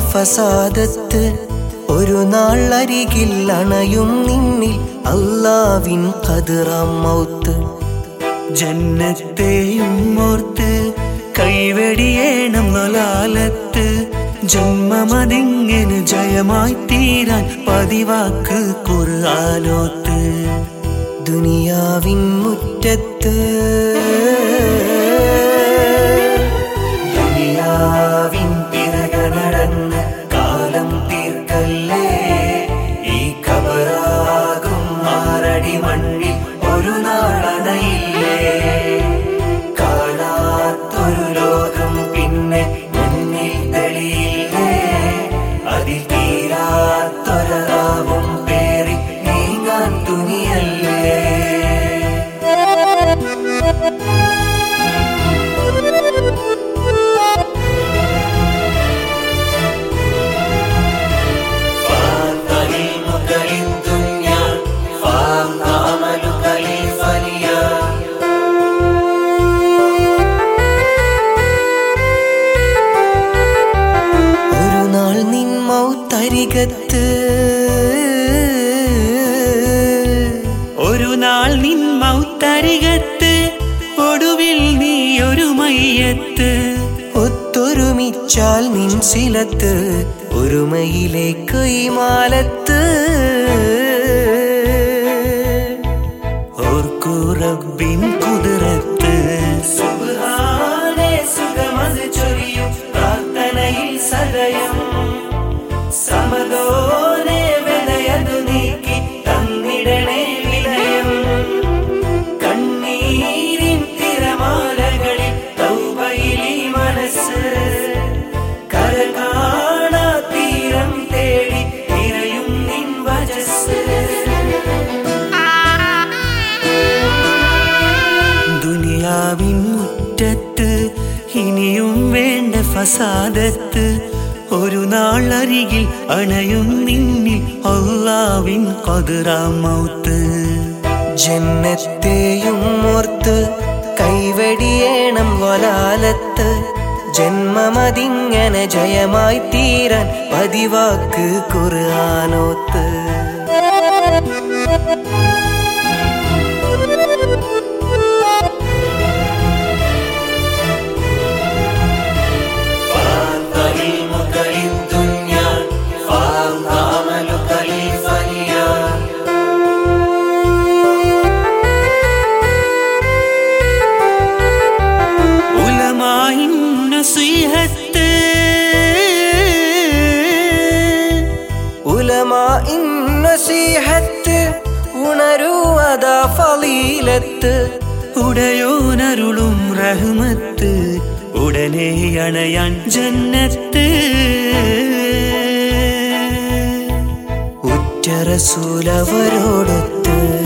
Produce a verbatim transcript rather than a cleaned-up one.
ഫസാദത്ത് ഒരു നാൾ അരികിൽ അണയും നിന്നിൽ അല്ലാവിൻ ഖദറാം മൗത്ത്. ജന്നത്തെയും ഓർത്ത് കൈവെടിയേണം നൊലാലത്ത്. ജന്മമതിങ്ങനെ ജയമായി തീരാൻ പതിവാക്ക് ഖുർആനോത്ത്. ദുനിയാവിൻ മുറ്റത്ത് ദുനിയാവിൻ പിറക നടന്ന് കാലം തീർക്കല്ലേ. ഈ ഖബറാകും ആറടി മണ്ണിൽ ഒരു നാളണയില്ലേ. കാണാത്തൊരു ലോകം പിന്നെ മുന്നിൽ തെളിയില്ലേ. അതിൽ തീരാത്തൊരാവും പേറി നീങ്ങാൻ തുനിയല്ലേ. മൗത്തരികത്ത് ഒരു നാൾ നിൻ മൗത്തരികത്ത് ഒടുവിൽ നീ ഒരു മയ്യത്ത്. ഒത്തൊരുമിച്ചാൽ നിൻ സിലത്ത് ഒരുമയിലേക്ക് ഈ മാലത്ത്. ഓർക്കൂ റബ്ബിൻ ഖുദ്റത്ത്. സുബ്ഹാനേ സുഖമത് ചൊരിയും പ്രാർത്ഥനയിൽ സദയം. സമദോനെ വിലയതു നീക്കി തന്നിടണേ വിലയം. കണ്ണീരിൻ തിരമാലകളിൽ തൗബയിലീ മനസ്സ്. കര കാണാ തീരം തേടി തിരയും നിൻ വജസ്. ദുനിയാവിൻ മുറ്റത്ത് ഇനിയും വേണ്ട ഫസാദത്ത് ഒരു നാൾ അരികിൽ അണയും നിന്നിൽ അല്ലാവിൻ ഖദറാം മൗത്ത്. ജന്നത്തെയും ഓർത്ത് കൈവെടിയേണം വലാലത്ത്. ജന്മമതിങ്ങനെ ജയമായി തീരാൻ പതിവാക്ക് ഖുർആനോത്ത്. ഉലമാഇൻ നസീഹത്ത് ഉണരുവതാ ഫളീലത്ത്. ഉടയോനരുളും റഹ്മത്ത് ഉടനെ അണയാൻ ജന്നത്ത്. ഉറ്റ റസൂലവരോടൊത്ത്